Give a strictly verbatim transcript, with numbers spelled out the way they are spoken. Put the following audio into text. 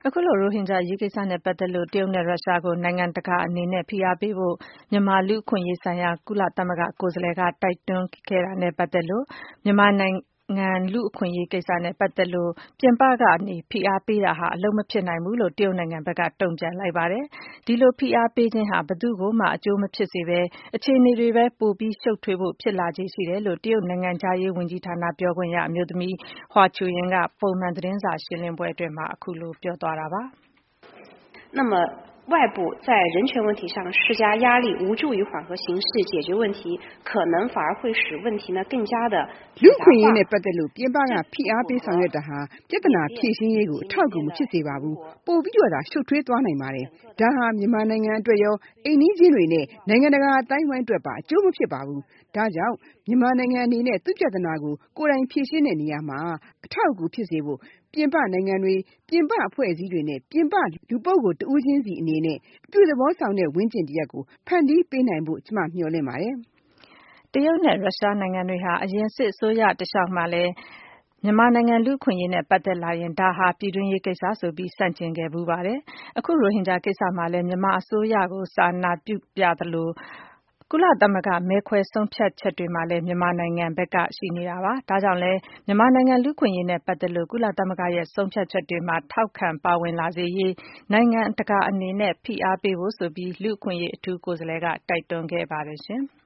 အခုလိုရိုဟင်ဂျာအရေးကိစ္စနဲ့ပတ်သက်လို့တရုတ်နဲ့ရုရှားကိုနိုင်ငံတကာအနေနဲ့ဖိအားပေးဖို့မြန်မာလူ့အခွင့်အရေးဆိုင်ရာကုလသမဂ္ဂကိုယ်စားလှယ်ကတိုက်တွန်းခဲ့တာနဲ့ပတ်သက်လို့မြန်မာနိုင်ငံလူ့အခွင့်အရေးကိစ္စနဲ့ပတ်သက်လို့ပြင်ပကနေဖိအားပေးတာဟာအလုပ်မဖြစ်နိုင်ဘူးလို့တရုတ်နိုင်ငံဘက်ကတုံ့ပြန်လိုက်ပါတယ်။ဒီလိုဖိအားပေးခြင်းဟာဘယ်သူ့ကိုမှအကျိုးမဖြစ်စေဘဲအခြေအနေတွေပဲပိုပြီးရှုပ်ထွေးဖို့ဖြစ်လာခြေရှိတယ်လို့တရုတ်နိုင်ငံခြားရေးဝန်ကြီးဌာနပြောခွင့်ရအမျိုးသမီးဟွာချူယင်းကပုံမှန်သတင်းစာရှင်းလင်းပွဲအတွင်းမှာအခုလိုပြောသွားတာပါ “那么外部在人权问题上施加压力，无助于缓和形势、解决问题，可能反而会使问题呢更加的လူခွင့်ရေးနဲ့ပတ်သက်လို့ပြင်ပကဖိအားပေးဆောင်ရွက်တာဟာပြဿနာဖြေရှင်းရေးကိုအထောက်အကူမဖြစ်စေပါဘူး။ပို့ပြီးတော့သာရှုပ်ထွေးသွားနိုင်ပါတယ်။ဒါဟာမြန်မာနိုင်ငံအတွက်ရောအိမ်နီးချင်းတွေနဲ့နိုင်ငံတကာအတိုင်းအဝိုင်းအတွက်ပါအကျိုးမဖြစ်ပါဘူး။ဒါကြောင့်မြန်မာနိုင်ငံအနေနဲ့သူ့ပြဿနာကိုကိုယ်တိုင်ဖြေရှင်းတဲ့နေရာမှာအထောက်အကူဖြစ်စေဖို့ပြင်ပနိုင်ငံတွေပြင်ပအဖွဲ့အစည်းတွေနဲ့ပြင်ပလူပုဂ္ဂိုလ်တဦးချင်းစီအနေနဲ့အပြုသဘောဆောင်တဲ့ဝန်းကျင်တရပ်ကိုဖန်တီးပေးနိုင်ဖို့ကျမမျှော်လင့်ပါတယ်။ ”တရုတ်နဲ့ရုရှားနိုင်ငံတွေဟာအရင်စစ်အစိုးရတလျှောက်မှာလည်းမြန်မာနိုင်ငံလူ့အခွင့်အရေးနဲ့ပတ်သက်လာရင်ဒါဟာပြည်တွင်းရေးကိစ္စဆိုပြီးဆန့်ကျင်ခဲ့ဖူးပါတယ်။အခုရိုဟင်ဂျာကိစ္စမှာလည်းမြန်မာအစိုးရကိုစာနာပြုပြသလိုကုလသမဂ္ဂမဲခွဲဆုံးဖြတ်ချက်တွေမှာလည်းမြန်မာနိုင်ငံဘက်ကရှိနေတာပါ။ဒါကြောင့်လည်းမြန်မာနိုင်ငံလူ့အခွင့်အရေးနဲ့ပတ်သက်လို့ကုလသမဂ္ဂရဲ့ဆုံးဖြတ်ချက်တွေမှာထောက်ခံပါဝင်လာစေရေးနိုင်ငံတကာအနေနဲ့ဖိအားပေးဖို့ဆိုပြီးလူ့အခွင့်အရေးအထူးကိုယ်စားလှယ်ကတိုက်တွန်းခဲ့ပါတယ်ရှင်။